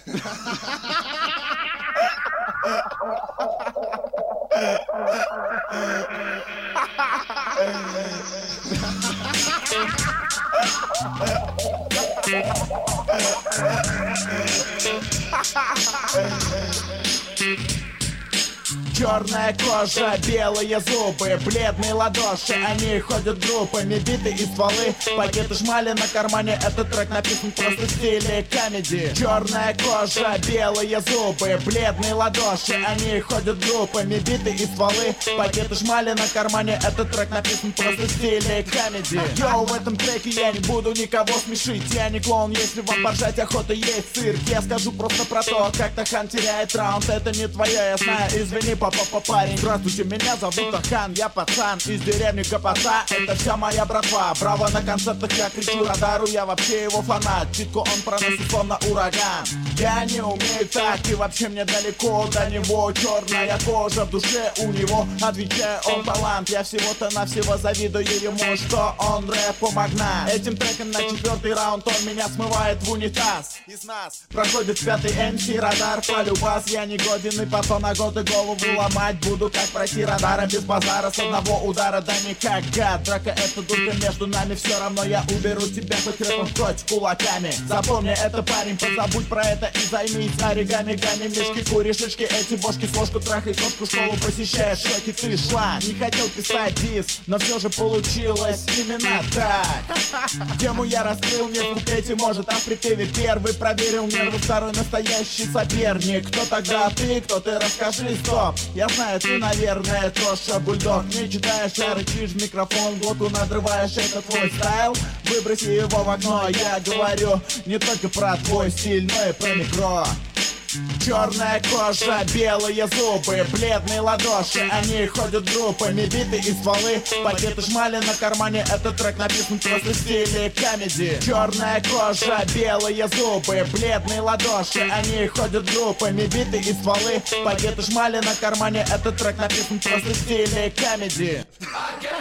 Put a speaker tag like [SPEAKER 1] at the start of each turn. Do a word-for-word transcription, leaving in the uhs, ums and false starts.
[SPEAKER 1] Черная кожа, белые зубы, бледные ладоши, они ходят группами, биты и стволы, пакеты шмали на кармане, этот трек написан просто в стиле комедии. Черная кожа, белые зубы, бледные ладоши, они ходят группами, биты и стволы, пакеты шмали на кармане, этот трек написан просто в стиле комедии. Йоу, в этом треке я не буду никого смешить, я не клоун, если вам поржать охота есть цирк. Я скажу просто про то, как Тахан теряет раунд, это не твое, я знаю, извини, папа. Парень, здравствуйте, меня зовут Тахан, я пацан из деревни Капоца, это вся моя братва. Браво на концертах, я кричу радару, я вообще его фанат. Читку он проносит словно ураган. Я не умею так, и вообще мне далеко до него. Черная кожа в душе у него, отвечаю, он талант. Я всего-то навсего завидую ему, что он рэпу магнат. Этим треком на четвертый раунд он меня смывает в унитаз. Из нас проходит пятый эм си радар, полюбас. Я не годен и потом на годы голову ломать буду, как пройти радара без базара. С одного удара, да никак, гад. Драка это дурка между нами, все равно я уберу тебя хоть рэпом, хоть кулаками. Запомни это, парень, позабудь про это и займись оригами, гами, мешки, кури, шишки, эти бошки, с ложку трахай кошку, школу посещаешь, шоки, ты шла. Не хотел писать дис, но все же получилось именно так. Тему я раскрыл, не в куплете, может, а в припеве первый проверил нервы, второй настоящий соперник. Кто тогда ты, кто ты, расскажи, стоп. Я знаю, ты, наверное, Тоша Бульдог. Не читаешь, а рычишь в микрофон, глотку надрываешь, это твой стайл. Выброси его в окно, я говорю не только про твой стиль, но и про микро. Черная кожа, белые зубы, бледные ладоши, они ходят группами, биты и стволы, пакеты шмали на кармане, этот трек написан просто в стиле комедии. Черная кожа, белые зубы, бледные ладоши, они ходят группами, биты и стволы, пакеты шмали на кармане, этот трек написан просто в стиле комедии.